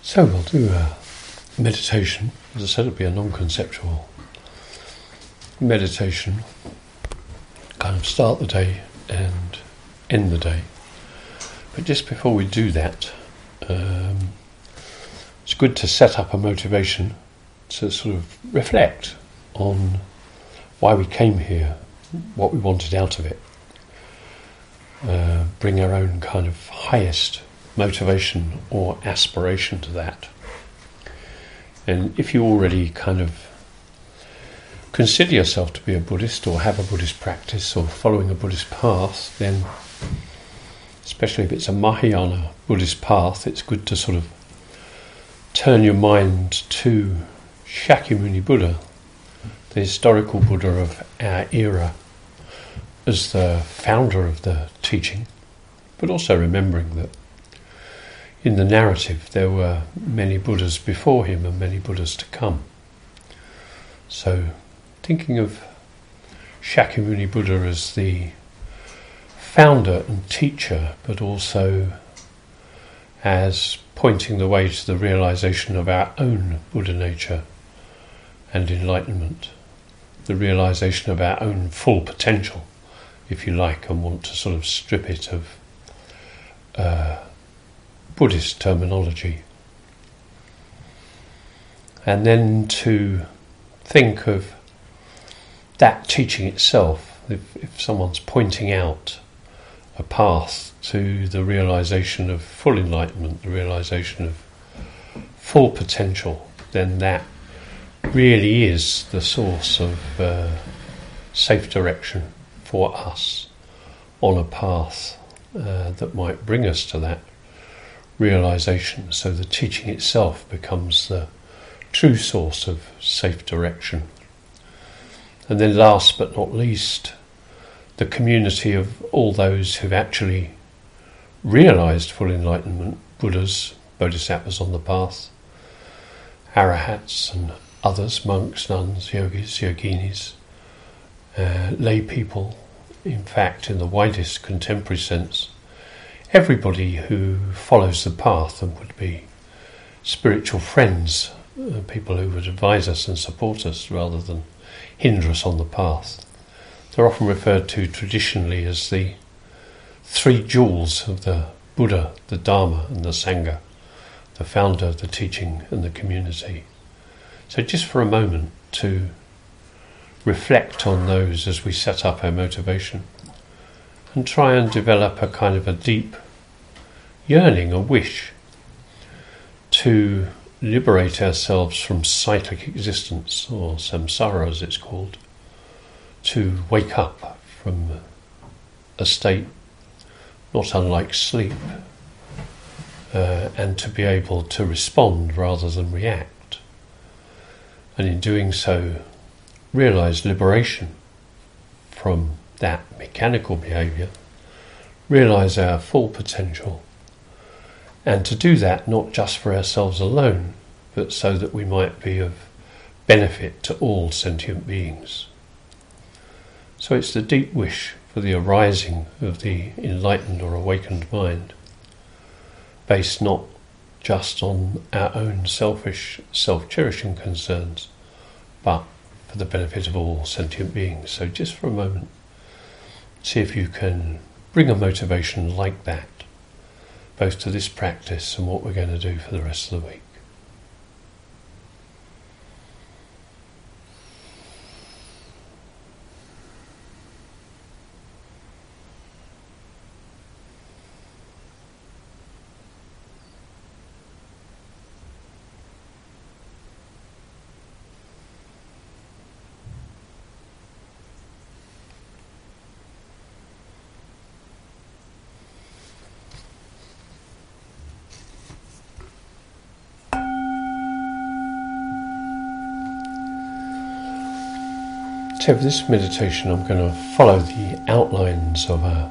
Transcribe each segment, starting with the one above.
So we'll do a meditation. As I said, it'll be a non-conceptual meditation. Kind of start the day and end the day. But just before we do that, it's good to set up a motivation to sort of reflect on why we came here, what we wanted out of it. Bring our own kind of highest motivation or aspiration to that. And if you already kind of consider yourself to be a Buddhist or have a Buddhist practice or following a Buddhist path, then especially if it's a Mahayana Buddhist path, it's good to sort of turn your mind to Shakyamuni Buddha, the historical Buddha of our era, as the founder of the teaching, but also remembering that in the narrative there were many Buddhas before him and many Buddhas to come. So thinking of Shakyamuni Buddha as the founder and teacher, but also as pointing the way to the realization of our own Buddha nature and enlightenment, the realization of our own full potential, if you like, and want to sort of strip it of Buddhist terminology. And then to think of that teaching itself, if someone's pointing out a path to the realization of full enlightenment, the realization of full potential, then that really is the source of safe direction for us on a path that might bring us to that realization. So the teaching itself becomes the true source of safe direction. And then last but not least, the community of all those who've actually realized full enlightenment, Buddhas, Bodhisattvas on the path, arahats and others, monks, nuns, yogis, yoginis, lay people, in fact, in the widest contemporary sense, everybody who follows the path and would be spiritual friends, people who would advise us and support us rather than hinder us on the path. They're often referred to traditionally as the three jewels of the Buddha, the Dharma and the Sangha, the founder, the teaching and the community. So just for a moment to reflect on those as we set up our motivation and try and develop a kind of a deep yearning, a wish to liberate ourselves from cyclic existence, or samsara as it's called, to wake up from a state not unlike sleep, and to be able to respond rather than react, and in doing so realize liberation from that mechanical behaviour, realize our full potential, and to do that not just for ourselves alone, but so that we might be of benefit to all sentient beings. So it's the deep wish for the arising of the enlightened or awakened mind, based not just on our own selfish, self-cherishing concerns, but for the benefit of all sentient beings. So just for a moment, see if you can bring a motivation like that, both to this practice and what we're going to do for the rest of the week. So for this meditation I'm going to follow the outlines of a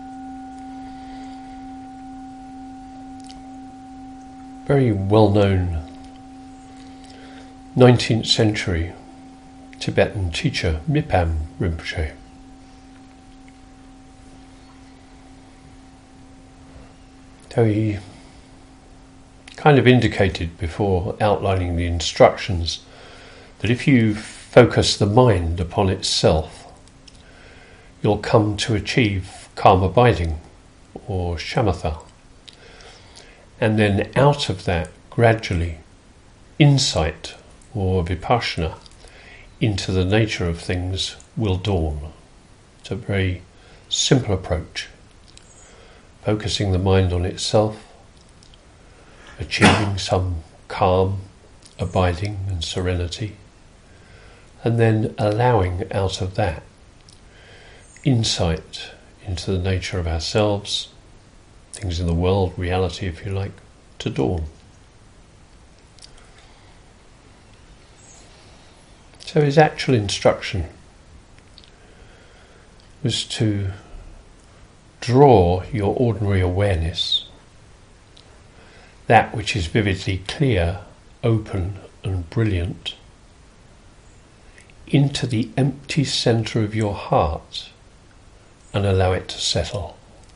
very well-known 19th century Tibetan teacher, Mipam Rinpoche. So he kind of indicated before outlining the instructions that if you focus the mind upon itself, you'll come to achieve calm abiding, or shamatha. And then out of that, gradually, insight, or vipassana, into the nature of things will dawn. It's a very simple approach. Focusing the mind on itself, achieving some calm, abiding and serenity, and then allowing out of that insight into the nature of ourselves, things in the world, reality if you like, to dawn. So his actual instruction was to draw your ordinary awareness, that which is vividly clear, open and brilliant, into the empty centre of your heart and allow it to settle.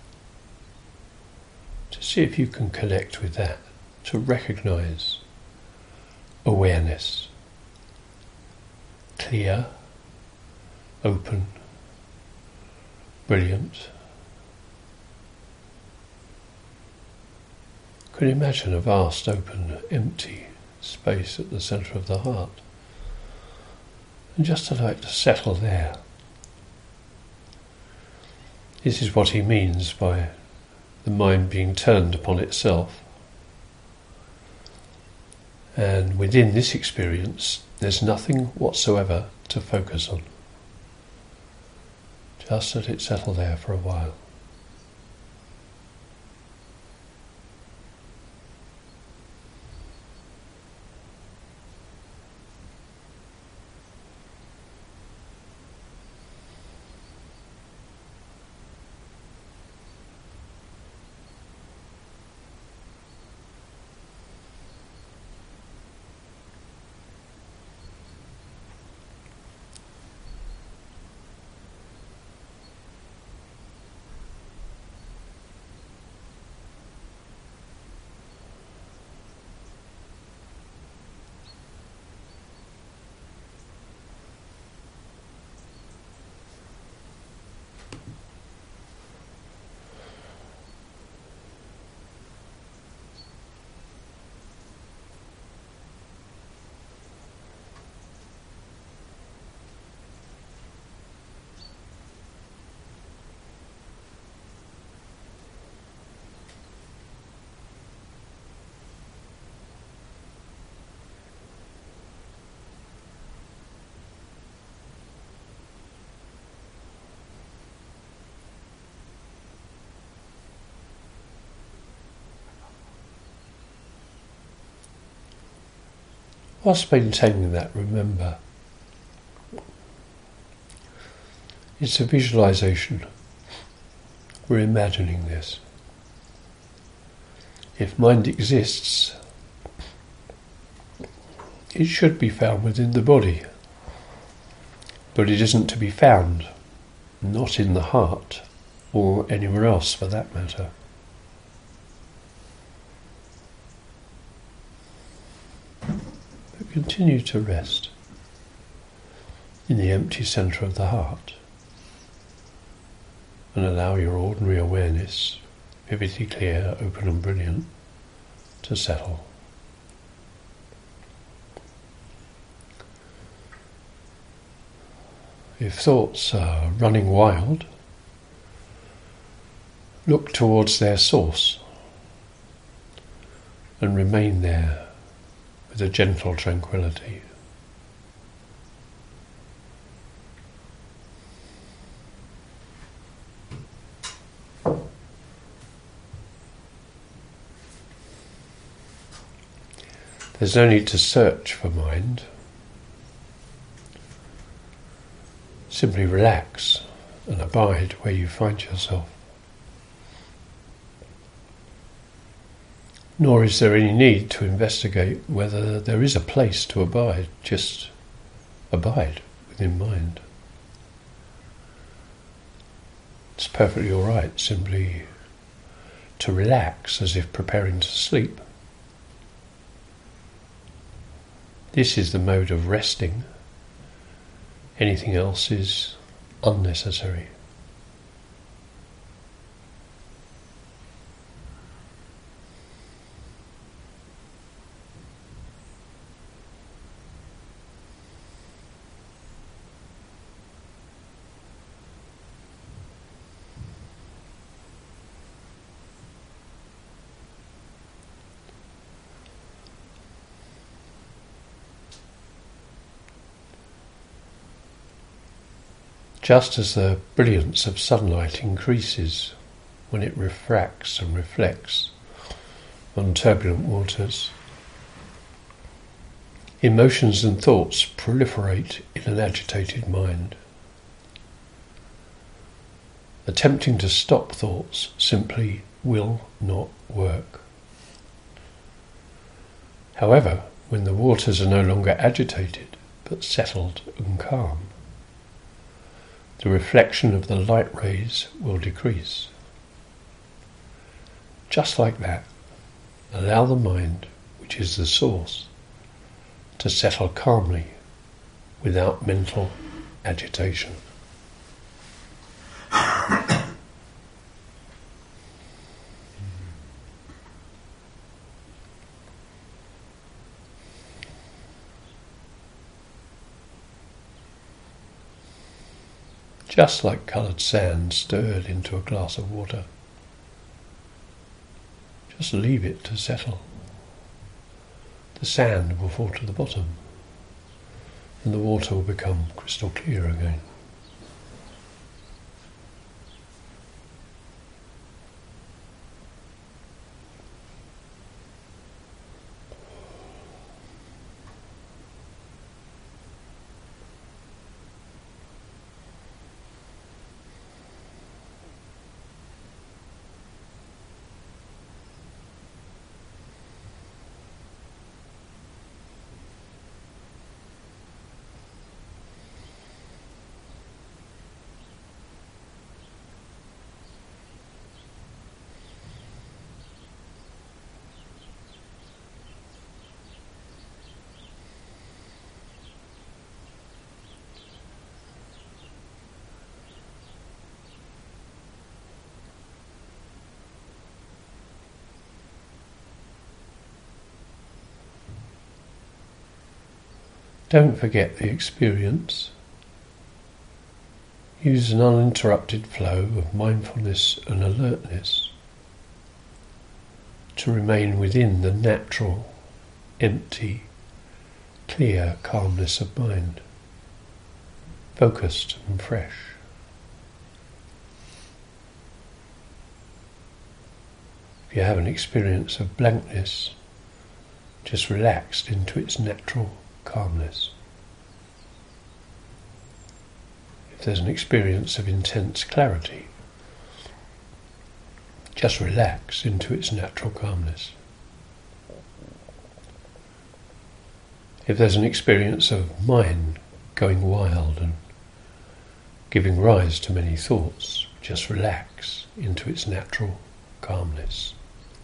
To see if you can connect with that, to recognise awareness, clear, open, brilliant. Could you imagine a vast, open, empty space at the centre of the heart? And just allow it to settle there. This is what he means by the mind being turned upon itself. And within this experience, there's nothing whatsoever to focus on. Just let it settle there for a while. Whilst maintaining that, remember, it's a visualization. We're imagining this. If mind exists, it should be found within the body, but it isn't to be found, not in the heart, or anywhere else for that matter. But continue to rest in the empty centre of the heart and allow your ordinary awareness, vividly clear, open and brilliant, to settle. If thoughts are running wild, look towards their source and remain there with a gentle tranquility. There's no need to search for mind. Simply relax and abide where you find yourself. Nor is there any need to investigate whether there is a place to abide. Just abide within mind. It's perfectly all right simply to relax as if preparing to sleep. This is the mode of resting. Anything else is unnecessary. Just as the brilliance of sunlight increases when it refracts and reflects on turbulent waters, emotions and thoughts proliferate in an agitated mind. Attempting to stop thoughts simply will not work. However, when the waters are no longer agitated but settled and calm, the reflection of the light rays will decrease. Just like that, allow the mind, which is the source, to settle calmly without mental agitation. Just like coloured sand stirred into a glass of water. Just leave it to settle. The sand will fall to the bottom, and the water will become crystal clear again. Don't forget the experience. Use an uninterrupted flow of mindfulness and alertness to remain within the natural, empty, clear calmness of mind, focused and fresh. If you have an experience of blankness, just relaxed into its natural calmness. If there's an experience of intense clarity, just relax into its natural calmness. If there's an experience of mind going wild and giving rise to many thoughts, just relax into its natural calmness.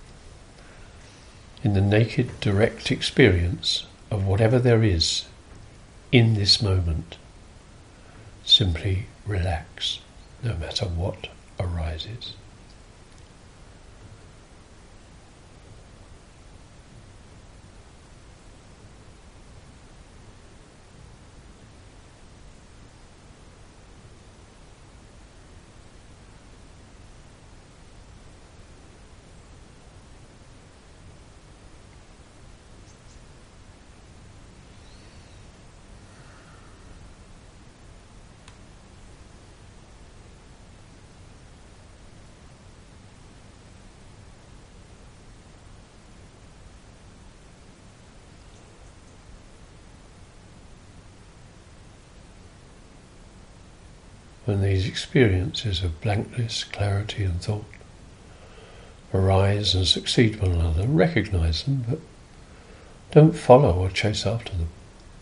In the naked, direct experience of whatever there is in this moment, simply relax, no matter what arises. When these experiences of blankness, clarity and thought arise and succeed one another, recognize them, but don't follow or chase after them.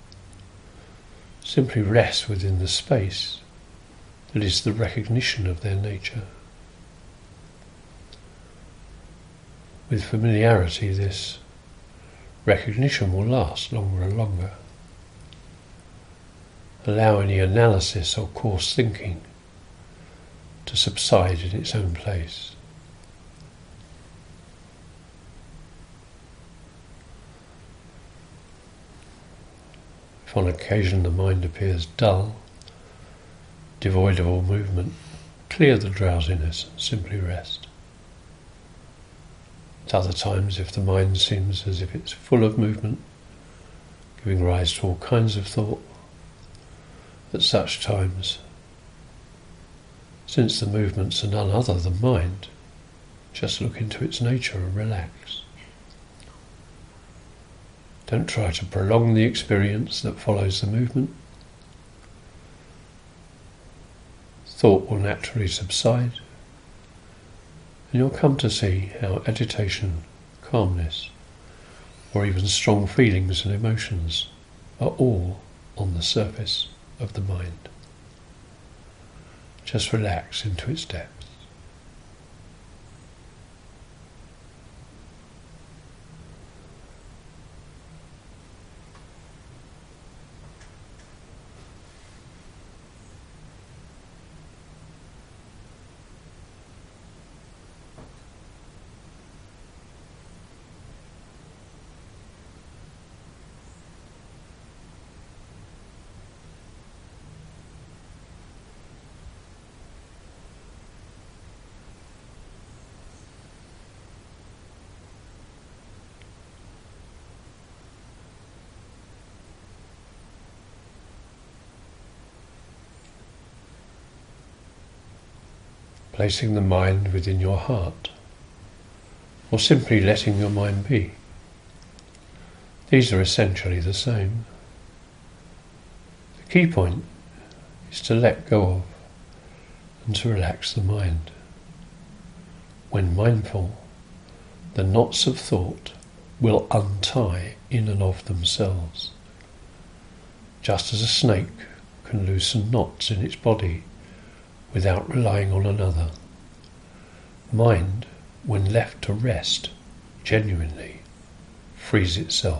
Simply rest within the space that is the recognition of their nature. With familiarity, this recognition will last longer and longer. Allow any analysis or coarse thinking to subside in its own place. If on occasion the mind appears dull, devoid of all movement, clear the drowsiness and simply rest. At other times, if the mind seems as if it's full of movement, giving rise to all kinds of thought, at such times, since the movements are none other than mind, just look into its nature and relax. Don't try to prolong the experience that follows the movement. Thought will naturally subside, and you'll come to see how agitation, calmness, or even strong feelings and emotions are all on the surface of the mind. Just relax into its depths. Placing the mind within your heart, or simply letting your mind be. These are essentially the same. The key point is to let go of and to relax the mind. When mindful, the knots of thought will untie in and of themselves, just as a snake can loosen knots in its body without relying on another. Mind, when left to rest, genuinely frees itself.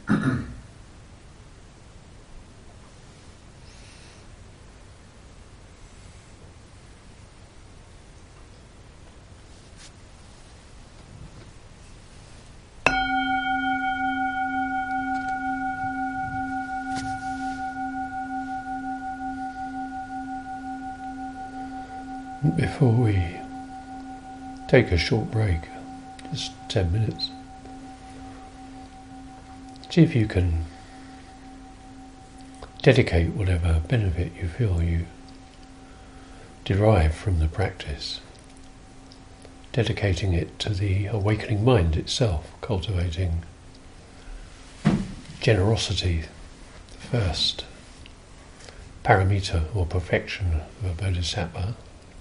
Before we take a short break, just 10 minutes, see if you can dedicate whatever benefit you feel you derive from the practice, dedicating it to the awakening mind itself, cultivating generosity, the first paramita or perfection of a bodhisattva.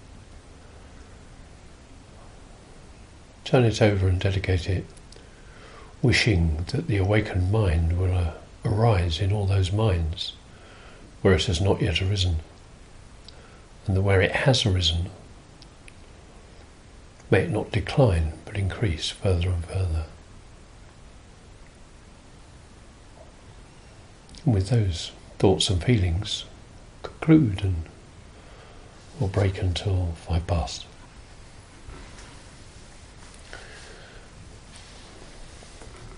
Turn it over and dedicate it, wishing that the awakened mind will arise in all those minds where it has not yet arisen, and that where it has arisen, may it not decline but increase further and further. And with those thoughts and feelings, conclude, and we'll break until 5 past.